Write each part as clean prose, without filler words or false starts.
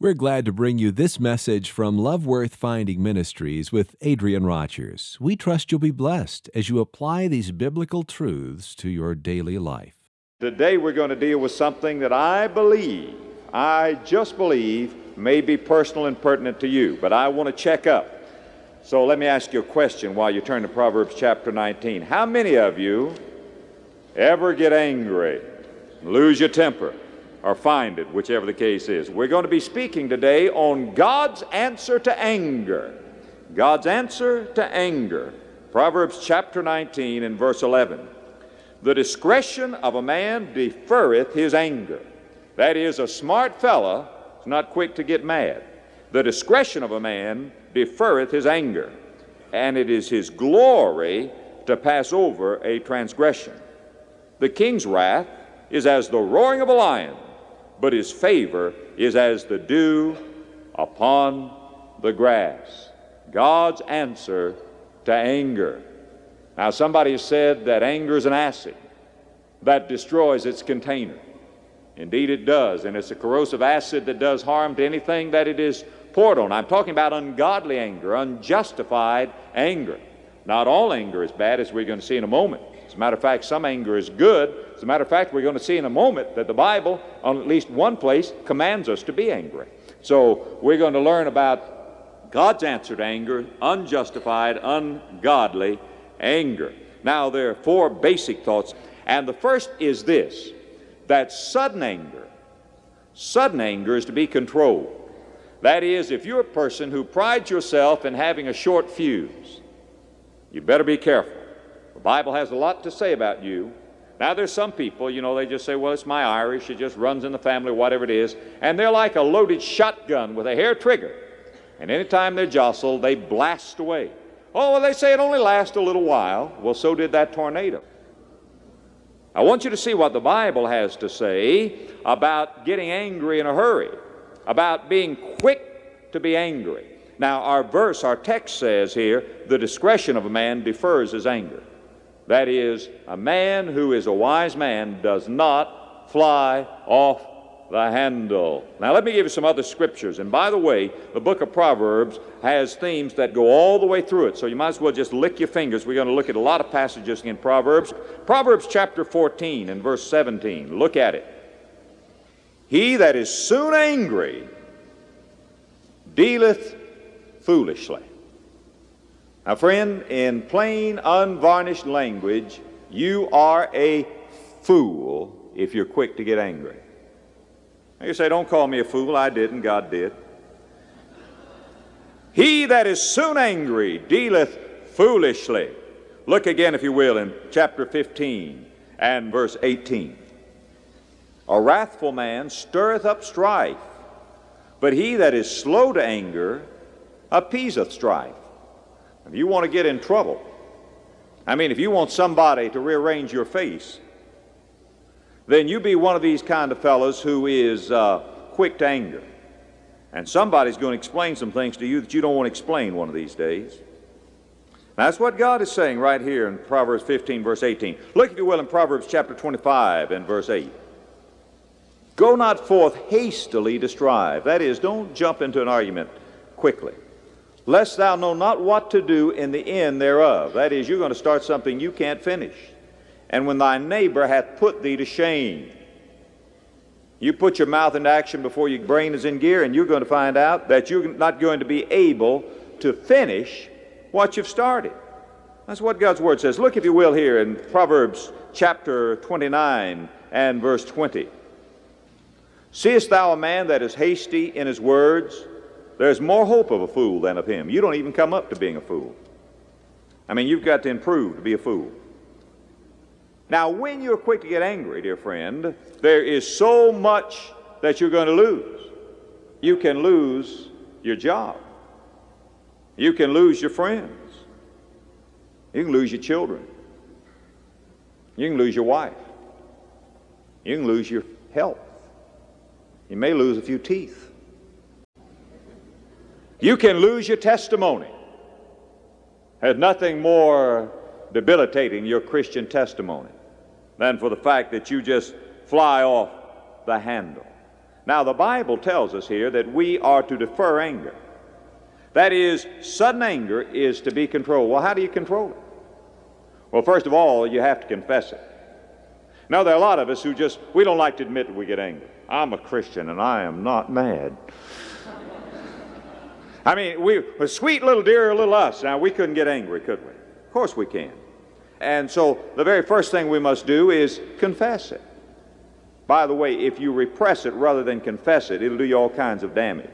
We're glad to bring you this message from Love Worth Finding Ministries with Adrian Rogers. We trust you'll be blessed as you apply these biblical truths to your daily life. Today we're going to deal with something that I just believe may be personal and pertinent to you, but I want to check up. So let me ask you a question while you turn to Proverbs chapter 19. How many of you ever get angry, lose your temper, or find it, whichever the case is? We're going to be speaking today on God's answer to anger. God's answer to anger. Proverbs chapter 19 and verse 11. The discretion of a man deferreth his anger. That is, a smart fella is not quick to get mad. The discretion of a man deferreth his anger, and it is his glory to pass over a transgression. The king's wrath is as the roaring of a lion, but his favor is as the dew upon the grass. God's answer to anger. Now, somebody has said that anger is an acid that destroys its container. Indeed, it does, and it's a corrosive acid that does harm to anything that it is poured on. I'm talking about ungodly anger, unjustified anger. Not all anger is bad, as we're going to see in a moment. As a matter of fact, some anger is good. As a matter of fact, we're going to see in a moment that the Bible, on at least one place, commands us to be angry. So we're going to learn about God's answer to anger, unjustified, ungodly anger. Now, there are four basic thoughts, and the first is this, that sudden anger is to be controlled. That is, if you're a person who prides yourself in having a short fuse, you better be careful. The Bible has a lot to say about you. Now, there's some people, they just say, well, it's my Irish, it just runs in the family, whatever it is, and they're like a loaded shotgun with a hair trigger. And anytime they're jostled, they blast away. Oh, well, they say it only lasts a little while. Well, so did that tornado. I want you to see what the Bible has to say about getting angry in a hurry, about being quick to be angry. Now, our text says here, the discretion of a man defers his anger. That is, a man who is a wise man does not fly off the handle. Now, let me give you some other scriptures. And by the way, the book of Proverbs has themes that go all the way through it, so you might as well just lick your fingers. We're going to look at a lot of passages in Proverbs. Proverbs chapter 14 and verse 17. Look at it. He that is soon angry dealeth foolishly. Now, friend, in plain, unvarnished language, you are a fool if you're quick to get angry. Now, you say, don't call me a fool. I didn't. God did. He that is soon angry dealeth foolishly. Look again, if you will, in chapter 15 and verse 18. A wrathful man stirreth up strife, but he that is slow to anger appeaseth strife. If you want to get in trouble, if you want somebody to rearrange your face, then you be one of these kind of fellows who is quick to anger. And somebody's going to explain some things to you that you don't want to explain one of these days. Now, that's what God is saying right here in Proverbs 15, verse 18. Look, if you will, in Proverbs chapter 25 and verse 8. Go not forth hastily to strive. That is, don't jump into an argument quickly, lest thou know not what to do in the end thereof. That is, you're going to start something you can't finish. And when thy neighbor hath put thee to shame, you put your mouth into action before your brain is in gear, and you're going to find out that you're not going to be able to finish what you've started. That's what God's Word says. Look, if you will, here in Proverbs chapter 29 and verse 20. Seest thou a man that is hasty in his words? There's more hope of a fool than of him. You don't even come up to being a fool. You've got to improve to be a fool. Now, when you're quick to get angry, dear friend, there is so much that you're going to lose. You can lose your job. You can lose your friends. You can lose your children. You can lose your wife. You can lose your health. You may lose a few teeth. You can lose your testimony. There's nothing more debilitating your Christian testimony than for the fact that you just fly off the handle. Now, the Bible tells us here that we are to defer anger. That is, sudden anger is to be controlled. Well, how do you control it? Well, first of all, you have to confess it. Now, there are a lot of us who we don't like to admit that we get angry. I'm a Christian and I am not mad. I mean, we're sweet little dear little us. Now, we couldn't get angry, could we? Of course we can. And so the very first thing we must do is confess it. By the way, if you repress it rather than confess it, it'll do you all kinds of damage.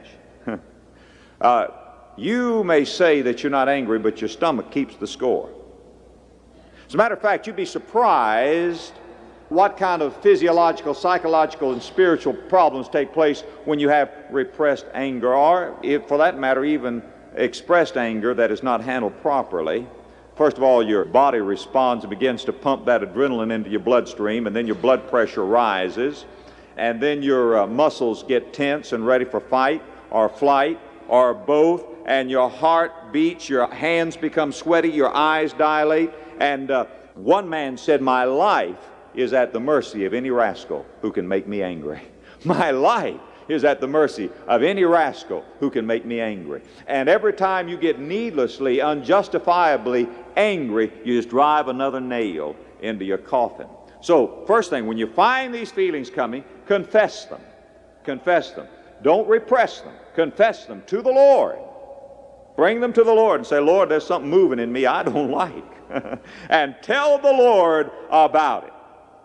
You may say that you're not angry, but your stomach keeps the score. As a matter of fact, you'd be surprised what kind of physiological, psychological, and spiritual problems take place when you have repressed anger, or, if, for that matter, even expressed anger that is not handled properly. First of all, your body responds and begins to pump that adrenaline into your bloodstream, and then your blood pressure rises, and then your muscles get tense and ready for fight or flight or both, and your heart beats, your hands become sweaty, your eyes dilate, and one man said, "My life is at the mercy of any rascal who can make me angry." My life is at the mercy of any rascal who can make me angry. And every time you get needlessly, unjustifiably angry, you just drive another nail into your coffin. So, first thing, when you find these feelings coming, confess them. Confess them. Don't repress them. Confess them to the Lord. Bring them to the Lord and say, "Lord, there's something moving in me I don't like." And tell the Lord about it.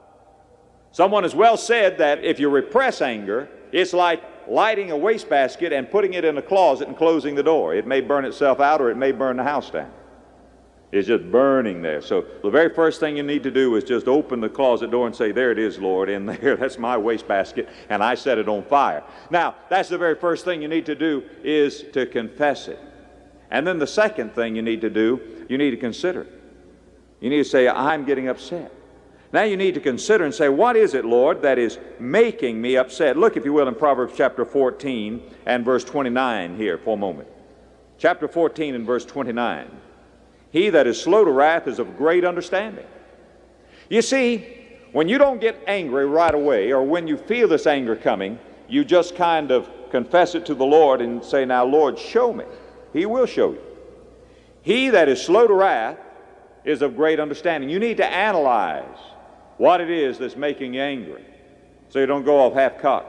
Someone has well said that if you repress anger, it's like lighting a wastebasket and putting it in a closet and closing the door. It may burn itself out, or it may burn the house down. It's just burning there. So the very first thing you need to do is just open the closet door and say, "There it is, Lord, in there. That's my wastebasket, and I set it on fire." Now, that's the very first thing you need to do, is to confess it. And then the second thing you need to do, you need to consider it. You need to say, "I'm getting upset." Now you need to consider and say, "What is it, Lord, that is making me upset?" Look, if you will, in Proverbs chapter 14 and verse 29 here for a moment. Chapter 14 and verse 29. "He that is slow to wrath is of great understanding." You see, when you don't get angry right away, or when you feel this anger coming, you just kind of confess it to the Lord and say, "Now, Lord, show me." He will show you. "He that is slow to wrath is of great understanding." You need to analyze what it is that's making you angry, so you don't go off half-cocked.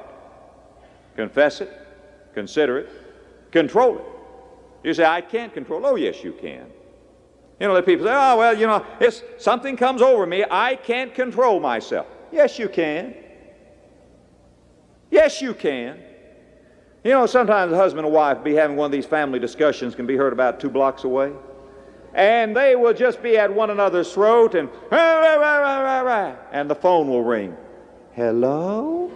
Confess it, consider it, control it. You say, "I can't control it." Oh, yes, you can. You know, the people say, "Oh, well, you know, something comes over me. I can't control myself." Yes, you can. Yes, you can. You know, sometimes a husband and wife be having one of these family discussions, can be heard about 2 blocks away. And they will just be at one another's throat, and the phone will ring. "Hello?"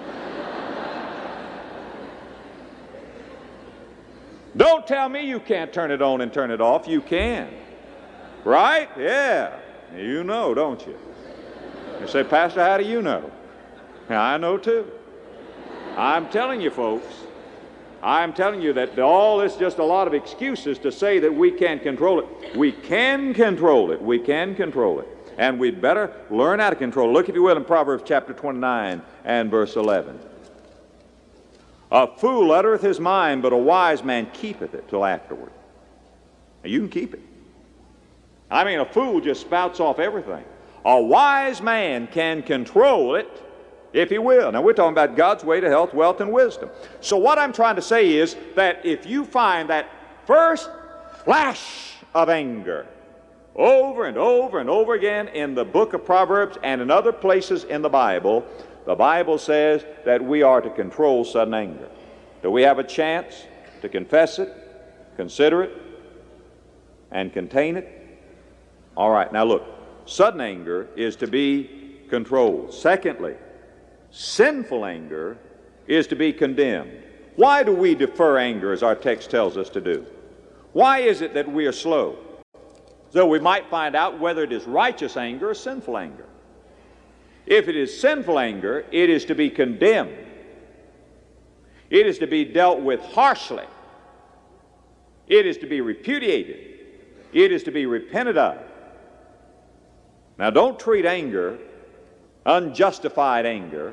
Don't tell me you can't turn it on and turn it off. You can. Right? Yeah. You know, don't you? You say, "Pastor, how do you know?" I know too. I'm telling you, folks. I'm telling you that all this is just a lot of excuses to say that we can't control it. We can control it. We can control it. And we'd better learn how to control it. Look, if you will, in Proverbs chapter 29 and verse 11. "A fool uttereth his mind, but a wise man keepeth it till afterward." Now, you can keep it. I mean, a fool just spouts off everything. A wise man can control it, if he will. Now, we're talking about God's way to health, wealth, and wisdom. So what I'm trying to say is that if you find that first flash of anger over and over and over again in the book of Proverbs and in other places in the Bible says that we are to control sudden anger. Do we have a chance to confess it, consider it, and contain it? All right, now look, sudden anger is to be controlled. Secondly, sinful anger is to be condemned. Why do we defer anger, as our text tells us to do? Why is it that we are slow? So we might find out whether it is righteous anger or sinful anger. If it is sinful anger, it is to be condemned. It is to be dealt with harshly. It is to be repudiated. It is to be repented of. Now, don't treat anger, unjustified anger,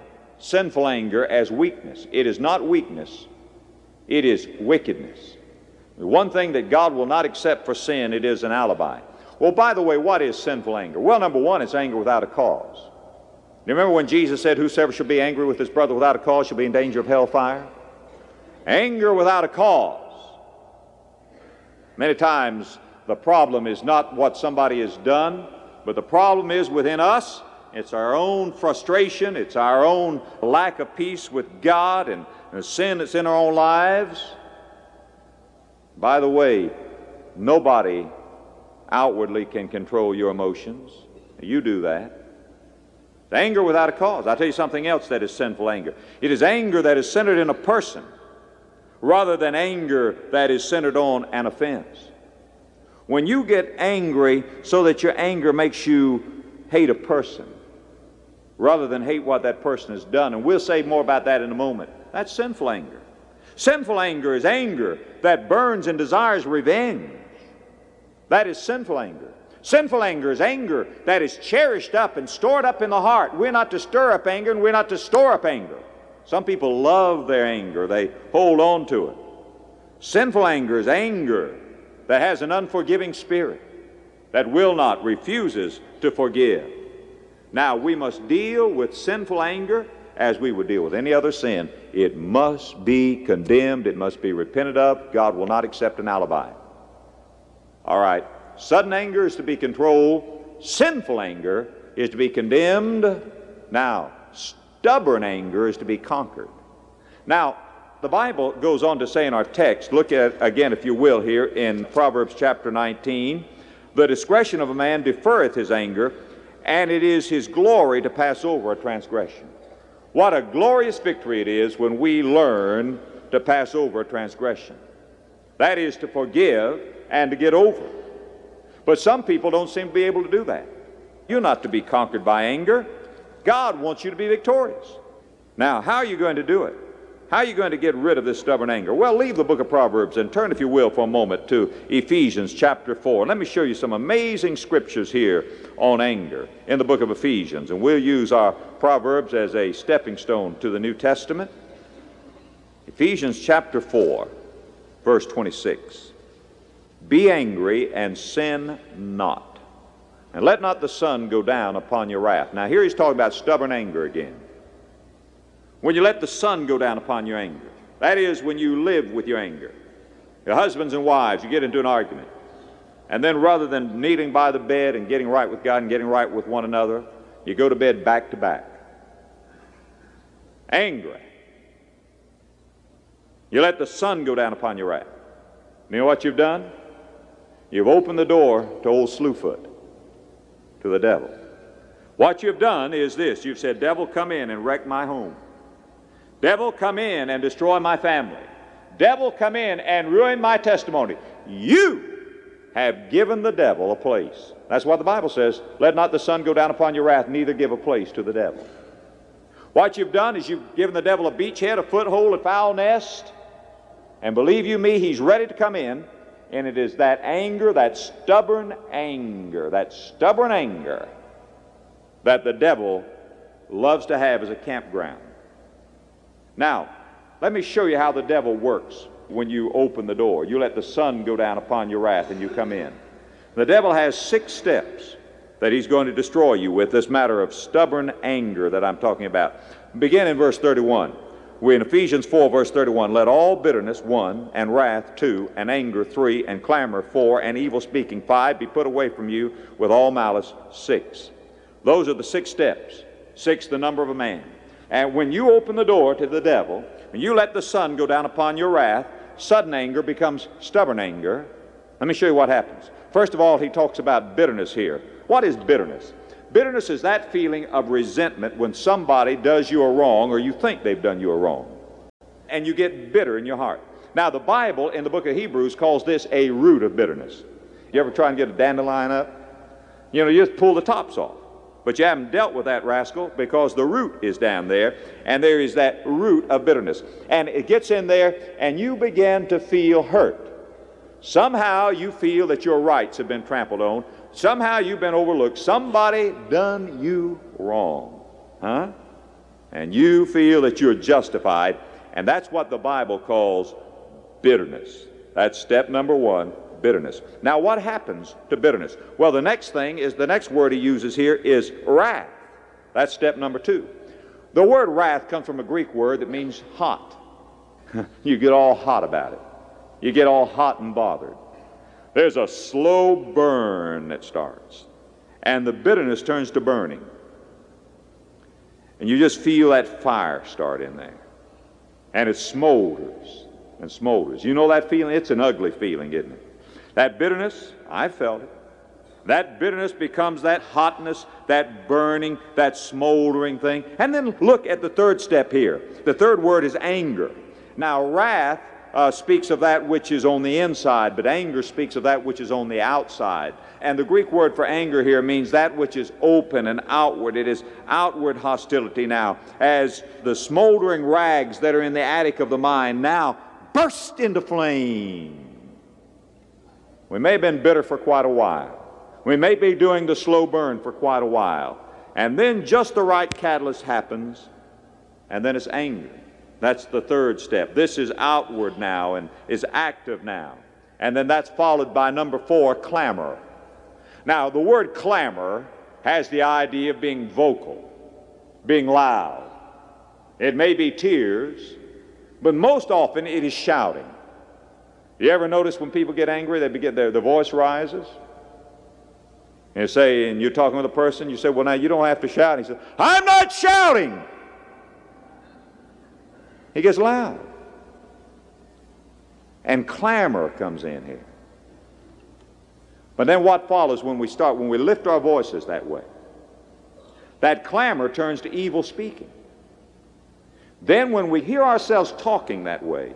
sinful anger as weakness. It is not weakness, it is wickedness. The one thing that God will not accept for sin, it is an alibi. Well, by the way, what is sinful anger? Well, number one, it's anger without a cause. You remember when Jesus said, whosoever shall be angry with his brother without a cause shall be in danger of hellfire? Anger without a cause. Many times the problem is not what somebody has done, but the problem is within us. It's our own frustration, it's our own lack of peace with God and the sin that's in our own lives. By the way, nobody outwardly can control your emotions. You do that. It's anger without a cause. I'll tell you something else that is sinful anger. It is anger that is centered in a person rather than anger that is centered on an offense. When you get angry so that your anger makes you hate a person rather than hate what that person has done, and we'll say more about that in a moment, that's sinful anger. Sinful anger is anger that burns and desires revenge. That is sinful anger. Sinful anger is anger that is cherished up and stored up in the heart. We're not to stir up anger, and we're not to store up anger. Some people love their anger. They hold on to it. Sinful anger is anger that has an unforgiving spirit, that will not, refuses to forgive. Now, we must deal with sinful anger as we would deal with any other sin. It must be condemned. It must be repented of. God will not accept an alibi. All right. Sudden anger is to be controlled. Sinful anger is to be condemned. Now, stubborn anger is to be conquered. Now, the Bible goes on to say in our text, look at again, if you will, here in Proverbs chapter 19, the discretion of a man deferreth his anger, and it is his glory to pass over a transgression. What a glorious victory it is when we learn to pass over a transgression. That is to forgive and to get over. But some people don't seem to be able to do that. You're not to be conquered by anger. God wants you to be victorious. Now, how are you going to do it? How are you going to get rid of this stubborn anger? Well, leave the book of Proverbs and turn, if you will, for a moment to Ephesians chapter 4. Let me show you some amazing scriptures here on anger in the book of Ephesians. And we'll use our Proverbs as a stepping stone to the New Testament. Ephesians chapter 4, verse 26. Be angry and sin not, and let not the sun go down upon your wrath. Now here he's talking about stubborn anger again. When you let the sun go down upon your anger, that is when you live with your anger. Your husbands and wives, you get into an argument, and then rather than kneeling by the bed and getting right with God and getting right with one another, you go to bed back to back. Angry. You let the sun go down upon your wrath. You know what you've done? You've opened the door to old Slewfoot, to the devil. What you've done is this. You've said, devil, come in and wreck my home. Devil, come in and destroy my family. Devil, come in and ruin my testimony. You have given the devil a place. That's what the Bible says. Let not the sun go down upon your wrath, neither give a place to the devil. What you've done is you've given the devil a beachhead, a foothold, a foul nest, and believe you me, he's ready to come in. And it is that anger, that stubborn anger that the devil loves to have as a campground. Now, let me show you how the devil works when you open the door. You let the sun go down upon your wrath and you come in. The devil has 6 steps that he's going to destroy you with, this matter of stubborn anger that I'm talking about. Begin in verse 31. We're in Ephesians 4, verse 31. Let all bitterness, 1, and wrath, 2, and anger, 3, and clamor, 4, and evil speaking, 5, be put away from you with all malice, 6. Those are the 6 steps. 6, the number of a man. And when you open the door to the devil, and you let the sun go down upon your wrath, sudden anger becomes stubborn anger. Let me show you what happens. First of all, he talks about bitterness here. What is bitterness? Bitterness is that feeling of resentment when somebody does you a wrong or you think they've done you a wrong. And you get bitter in your heart. Now, the Bible in the book of Hebrews calls this a root of bitterness. You ever try and get a dandelion up? You know, you just pull the tops off. But you haven't dealt with that rascal because the root is down there, and there is that root of bitterness. And it gets in there, and you begin to feel hurt. Somehow you feel that your rights have been trampled on. Somehow you've been overlooked. Somebody done you wrong. Huh? and you feel that you're justified, and that's what the Bible calls bitterness. That's step number one, bitterness. Now, what happens to bitterness? Well, the next word he uses here is wrath. That's step number two. The word wrath comes from a Greek word that means hot. You get all hot about it. You get all hot and bothered. There's a slow burn that starts, and the bitterness turns to burning. And you just feel that fire start in there. And it smolders and smolders. You know that feeling? It's an ugly feeling, isn't it? That bitterness, I felt it. That bitterness becomes that hotness, that burning, that smoldering thing. And then look at the third step here. The third word is anger. Now, wrath speaks of that which is on the inside, but anger speaks of that which is on the outside. And the Greek word for anger here means that which is open and outward. It is outward hostility now, as the smoldering rags that are in the attic of the mind now burst into flame. We may have been bitter for quite a while. We may be doing the slow burn for quite a while. And then just the right catalyst happens, and then it's anger. That's the third step. This is outward now and is active now. And then that's followed by number 4, clamor. Now, the word clamor has the idea of being vocal, being loud. It may be tears, but most often it is shouting. You ever notice when people get angry, their voice rises? And you're talking with a person, you say, well, now you don't have to shout. He says, I'm not shouting. He gets loud. And clamor comes in here. But then what follows when we lift our voices that way? That clamor turns to evil speaking. Then when we hear ourselves talking that way,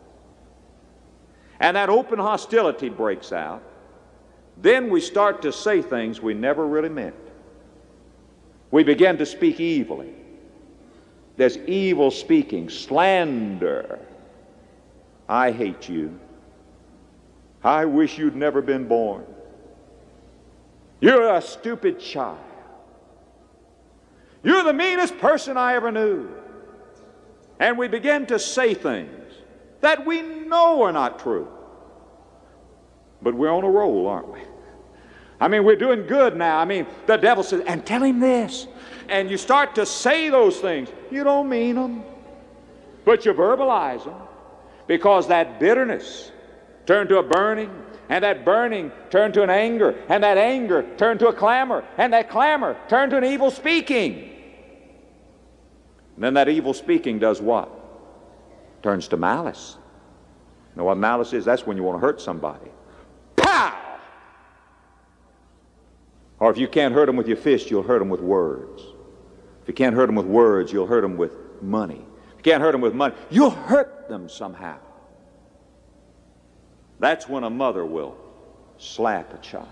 and that open hostility breaks out, then we start to say things we never really meant. We begin to speak evilly. There's evil speaking, slander. I hate you. I wish you'd never been born. You're a stupid child. You're the meanest person I ever knew. And we begin to say things that we know are not true. But we're on a roll, aren't we? I mean, we're doing good now. I mean, the devil says, and tell him this. And you start to say those things. You don't mean them, but you verbalize them, because that bitterness turned to a burning, and that burning turned to an anger, and that anger turned to a clamor, and that clamor turned to an evil speaking. And then that evil speaking does what? Turns to malice. You know what malice is? That's when you want to hurt somebody. Pow! Or if you can't hurt them with your fist, you'll hurt them with words. If you can't hurt them with words, you'll hurt them with money. If you can't hurt them with money, you'll hurt them somehow. That's when a mother will slap a child.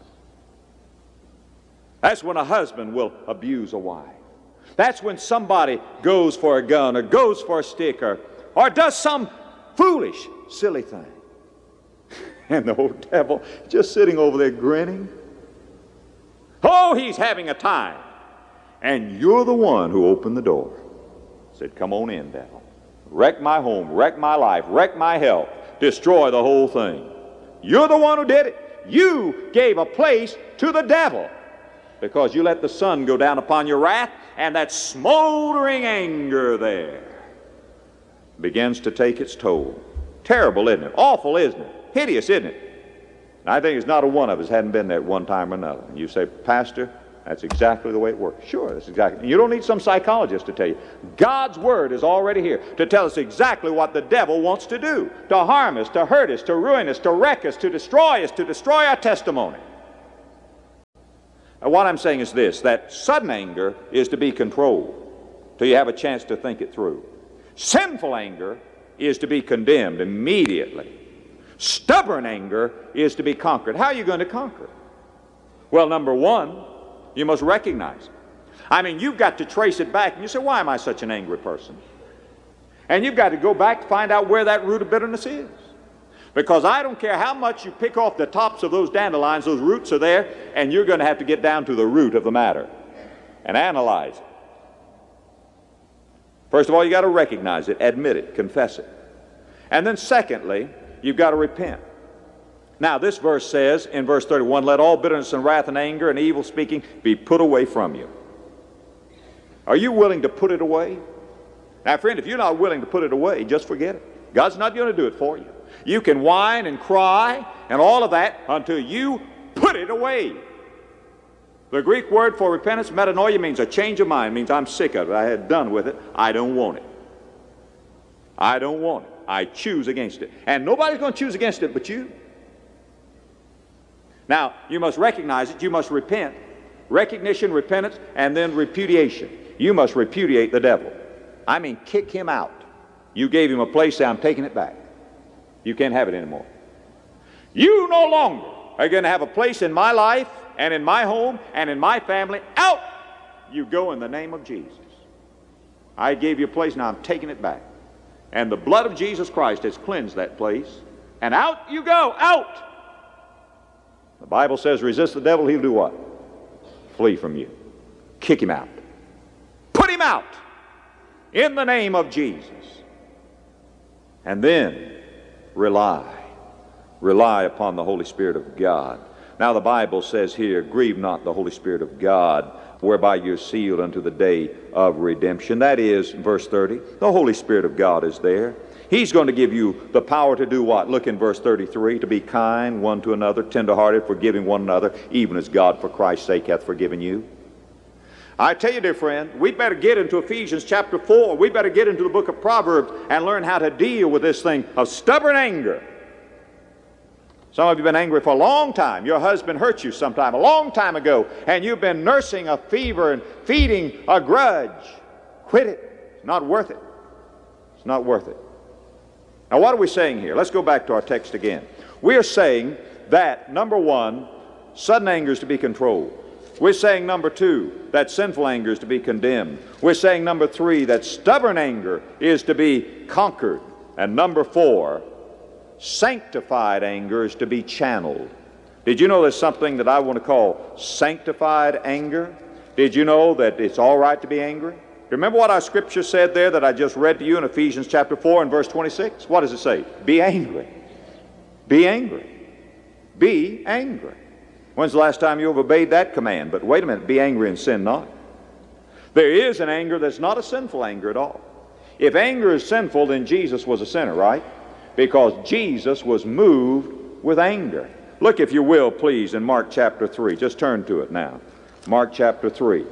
That's when a husband will abuse a wife. That's when somebody goes for a gun or goes for a stick or does some foolish, silly thing. And the old devil just sitting over there grinning. Oh, he's having a time. And you're the one who opened the door. Said, come on in, devil. Wreck my home, wreck my life, wreck my health, destroy the whole thing. You're the one who did it. You gave a place to the devil because you let the sun go down upon your wrath, and that smoldering anger there begins to take its toll. Terrible, isn't it? Awful, isn't it? Hideous, isn't it? And I think there's not a one of us hadn't been there at one time or another. And you say, Pastor, that's exactly the way it works. Sure, that's exactly. And you don't need some psychologist to tell you. God's Word is already here to tell us exactly what the devil wants to do, to harm us, to hurt us, to ruin us, to wreck us, to destroy our testimony. Now, what I'm saying is this, that sudden anger is to be controlled till you have a chance to think it through. Sinful anger is to be condemned immediately. Stubborn anger is to be conquered. How are you going to conquer it? Well, number one, you must recognize it. I mean, you've got to trace it back. And you say, why am I such an angry person? And you've got to go back to find out where that root of bitterness is. Because I don't care how much you pick off the tops of those dandelions, those roots are there, and you're going to have to get down to the root of the matter and analyze it. First of all, you got to recognize it, admit it, confess it. And then secondly, you've got to repent. Now, this verse says in verse 31, let all bitterness and wrath and anger and evil speaking be put away from you. Are you willing to put it away? Now, friend, if you're not willing to put it away, just forget it. God's not going to do it for you. You can whine and cry and all of that until you put it away. The Greek word for repentance, metanoia, means a change of mind. It means I'm sick of it. I had done with it. I don't want it. I don't want it. I choose against it. And nobody's going to choose against it but you. Now, you must recognize it. You must repent. Recognition, repentance, and then repudiation. You must repudiate the devil. I mean, kick him out. You gave him a place, say, I'm taking it back. You can't have it anymore. You no longer are going to have a place in my life and in my home and in my family. Out you go in the name of Jesus. I gave you a place, now I'm taking it back. And the blood of Jesus Christ has cleansed that place. And out you go, out. The Bible says, resist the devil, he'll do what? Flee from you. Kick him out. Put him out in the name of Jesus. And then rely upon the Holy Spirit of God. Now the Bible says here, grieve not the Holy Spirit of God, whereby you're sealed unto the day of redemption. That is, verse 30, the Holy Spirit of God is there. He's going to give you the power to do what? Look in verse 33, to be kind one to another, tenderhearted, forgiving one another, even as God for Christ's sake hath forgiven you. I tell you, dear friend, we better get into Ephesians chapter 4. We better get into the book of Proverbs and learn how to deal with this thing of stubborn anger. Some of you have been angry for a long time. Your husband hurt you sometime, a long time ago, and you've been nursing a fever and feeding a grudge. Quit it. It's not worth it. It's not worth it. Now, what are we saying here? Let's go back to our text again. We are saying that, number one, sudden anger is to be controlled. We're saying, number two, that sinful anger is to be condemned. We're saying, number three, that stubborn anger is to be conquered. And number four, sanctified anger is to be channeled. Did you know there's something that I want to call sanctified anger? Did you know that it's all right to be angry? Remember what our scripture said there that I just read to you in Ephesians chapter 4 and verse 26? What does it say? Be angry. Be angry. Be angry. When's the last time you have obeyed that command? But wait a minute, be angry and sin not. There is an anger that's not a sinful anger at all. If anger is sinful, then Jesus was a sinner, right? Because Jesus was moved with anger. Look, if you will, please, in Mark chapter 3. Just turn to it now. Mark chapter 3.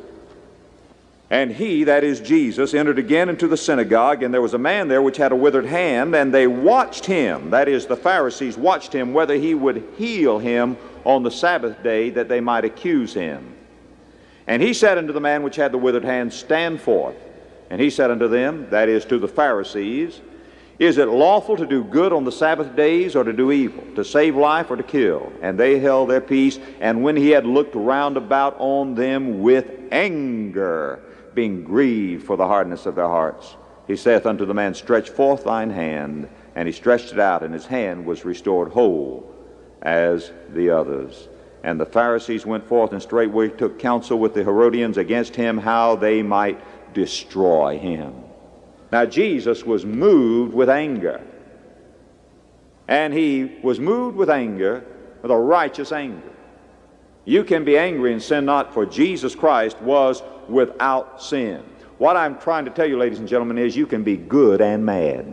And he, that is Jesus, entered again into the synagogue, and there was a man there which had a withered hand, and they watched him, that is, the Pharisees watched him, whether he would heal him on the Sabbath day, that they might accuse him. And he said unto the man which had the withered hand, Stand forth. And he said unto them, that is, to the Pharisees, Is it lawful to do good on the Sabbath days, or to do evil, to save life, or to kill? And they held their peace. And when he had looked round about on them with anger, being grieved for the hardness of their hearts, he saith unto the man, Stretch forth thine hand. And he stretched it out, and his hand was restored whole as the others. And the Pharisees went forth and straightway took counsel with the Herodians against him, how they might destroy him. Now Jesus was moved with anger. And he was moved with anger, with a righteous anger. You can be angry and sin not, for Jesus Christ was without sin. What I'm trying to tell you, ladies and gentlemen, is you can be good and mad.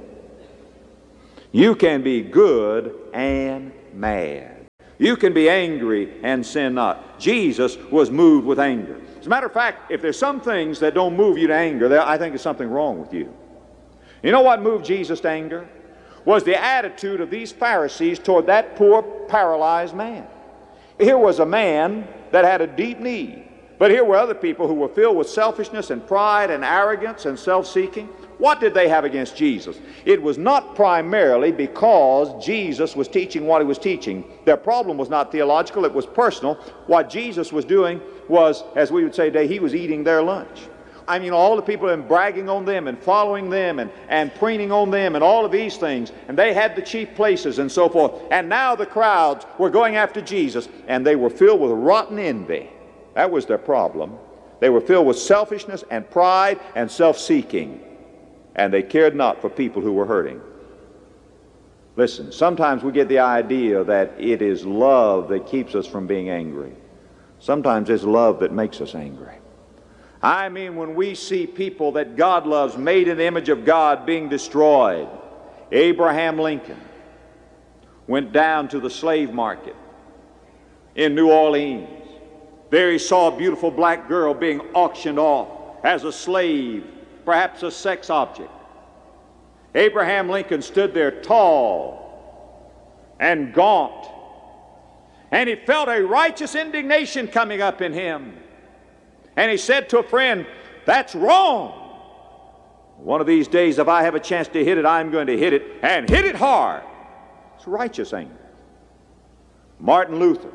You can be good and mad. You can be angry and sin not. Jesus was moved with anger. As a matter of fact, if there's some things that don't move you to anger, I think there's something wrong with you. You know what moved Jesus to anger? Was the attitude of these Pharisees toward that poor paralyzed man. Here was a man that had a deep need. But here were other people who were filled with selfishness and pride and arrogance and self-seeking. What did they have against Jesus? It was not primarily because Jesus was teaching what he was teaching. Their problem was not theological, it was personal. What Jesus was doing was, as we would say today, he was eating their lunch. I mean, all the people have been bragging on them and following them and preening on them and all of these things. And they had the chief places and so forth. And now the crowds were going after Jesus, and they were filled with rotten envy. That was their problem. They were filled with selfishness and pride and self-seeking. and they cared not for people who were hurting. Listen, sometimes we get the idea that it is love that keeps us from being angry. Sometimes it's love that makes us angry. I mean, when we see people that God loves, made in the image of God, being destroyed. Abraham Lincoln went down to the slave market in New Orleans. There he saw a beautiful black girl being auctioned off as a slave, perhaps a sex object. Abraham Lincoln stood there tall and gaunt, and he felt a righteous indignation coming up in him. And he said to a friend, "That's wrong. One of these days, if I have a chance to hit it, I'm going to hit it, and hit it hard." It's righteous anger. Martin Luther,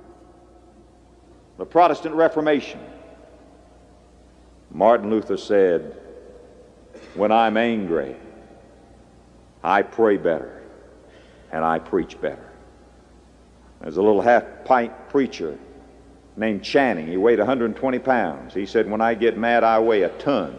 the Protestant Reformation. Martin Luther said, "When I'm angry, I pray better and I preach better." There's a little half-pint preacher named Channing. He weighed 120 pounds. He said, "When I get mad, I weigh a ton."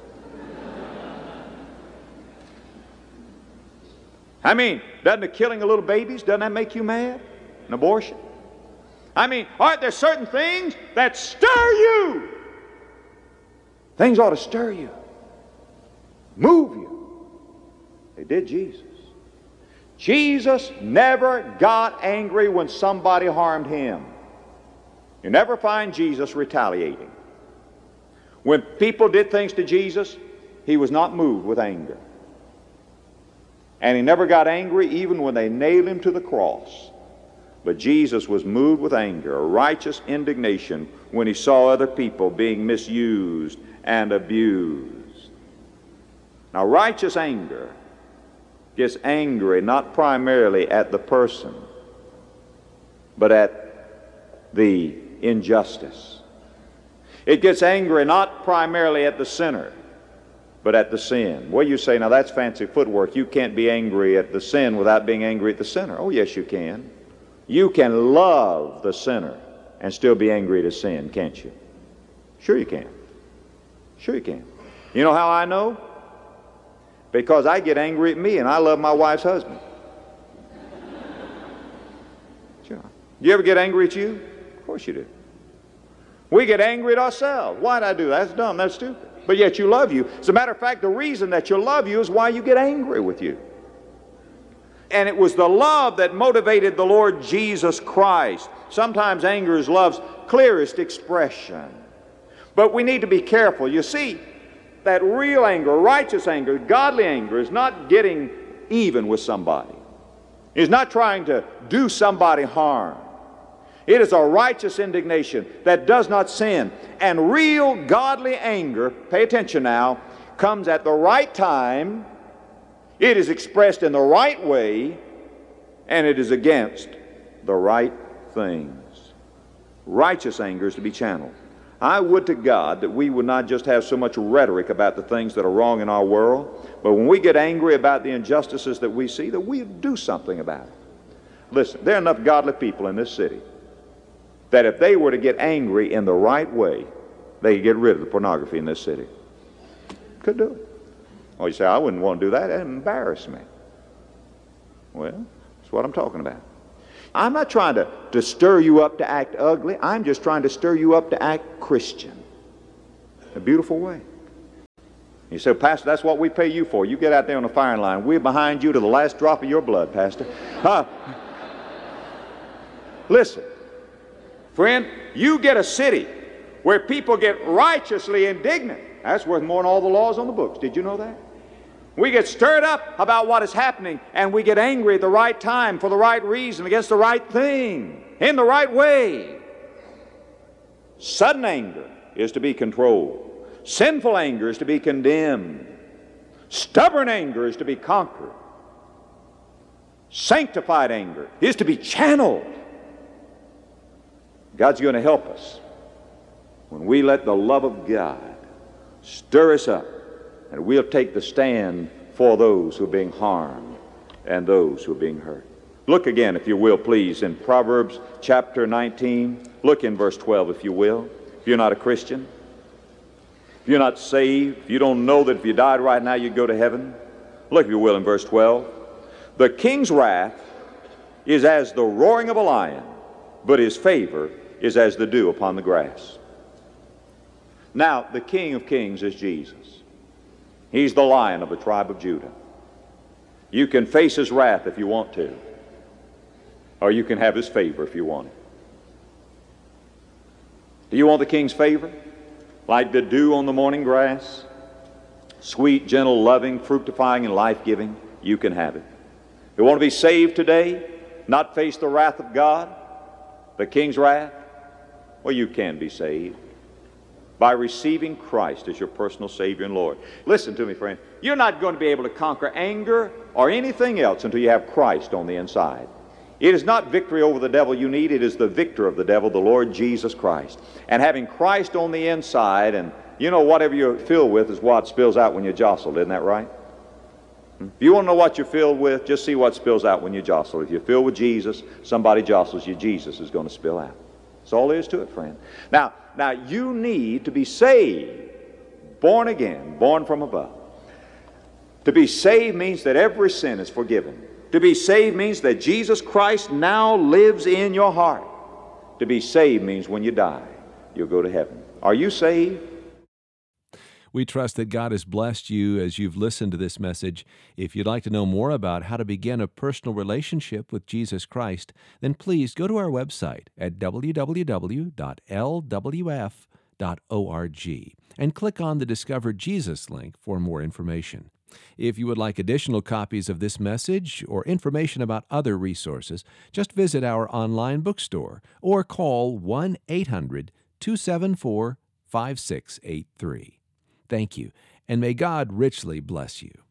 I mean, doesn't the killing of little babies, doesn't that make you mad? An abortion? I mean, aren't there certain things that stir you? Things ought to stir you, move you. They did Jesus. Jesus never got angry when somebody harmed him. You never find Jesus retaliating. When people did things to Jesus, he was not moved with anger. And he never got angry even when they nailed him to the cross. But Jesus was moved with anger, a righteous indignation, when he saw other people being misused and abused. Now, righteous anger gets angry not primarily at the person, but at the injustice. It gets angry not primarily at the sinner, but at the sin. Well, you say, now that's fancy footwork. You can't be angry at the sin without being angry at the sinner. Oh, yes, you can. You can love the sinner and still be angry at sin, can't you? Sure you can. Sure you can. You know how I know? Because I get angry at me and I love my wife's husband. Sure. You ever get angry at you? Of course you do. We get angry at ourselves. Why'd I do that? That's dumb. That's stupid. But yet you love you. As a matter of fact, the reason that you love you is why you get angry with you. And it was the love that motivated the Lord Jesus Christ. Sometimes anger is love's clearest expression. But we need to be careful. You see, that real anger, righteous anger, godly anger is not getting even with somebody. It's not trying to do somebody harm. It is a righteous indignation that does not sin. And real godly anger, pay attention now, comes at the right time. It is expressed in the right way, and it is against the right things. Righteous anger is to be channeled. I would to God that we would not just have so much rhetoric about the things that are wrong in our world, but when we get angry about the injustices that we see, that we do something about it. Listen, there are enough godly people in this city that if they were to get angry in the right way, they could get rid of the pornography in this city. Could do it. Oh, you say, I wouldn't want to do that. That'd embarrass me. Well, that's what I'm talking about. I'm not trying to stir you up to act ugly. I'm just trying to stir you up to act Christian. A beautiful way. You say, Pastor, that's what we pay you for. You get out there on the firing line. We're behind you to the last drop of your blood, Pastor. Listen, friend, you get a city where people get righteously indignant. That's worth more than all the laws on the books. Did you know that? We get stirred up about what is happening, and we get angry at the right time for the right reason, against the right thing, in the right way. Sudden anger is to be controlled. Sinful anger is to be condemned. Stubborn anger is to be conquered. Sanctified anger is to be channeled. God's going to help us when we let the love of God stir us up, and we'll take the stand for those who are being harmed and those who are being hurt. Look again, if you will, please, in Proverbs chapter 19. Look in verse 12, if you will, if you're not a Christian. If If you're not saved, if you don't know that if you died right now you'd go to heaven, look if you will in verse 12. The king's wrath is as the roaring of a lion, but his favor is as the dew upon the grass. Now, the King of Kings is Jesus. He's the Lion of the tribe of Judah. You can face his wrath if you want to, or you can have his favor if you want it. Do you want the King's favor? Like the dew on the morning grass, sweet, gentle, loving, fructifying, and life-giving, you can have it. You want to be saved today, not face the wrath of God, the King's wrath? Well, you can be saved by receiving Christ as your personal Savior and Lord. Listen to me, friend. You're not going to be able to conquer anger or anything else until you have Christ on the inside. It is not victory over the devil you need. It is the victor of the devil, the Lord Jesus Christ. And having Christ on the inside, and you know whatever you're filled with is what spills out when you're jostled. Isn't that right? If you want to know what you're filled with, just see what spills out when you jostle. If you're filled with Jesus, somebody jostles you, Jesus is going to spill out. That's all there is to it, friend. Now you need to be saved, born again, born from above. To be saved means that every sin is forgiven. To be saved means that Jesus Christ now lives in your heart. To be saved means when you die, you'll go to heaven. Are you saved? We trust that God has blessed you as you've listened to this message. If you'd like to know more about how to begin a personal relationship with Jesus Christ, then please go to our website at www.lwf.org and click on the Discover Jesus link for more information. If you would like additional copies of this message or information about other resources, just visit our online bookstore or call 1-800-274-5683. Thank you, and may God richly bless you.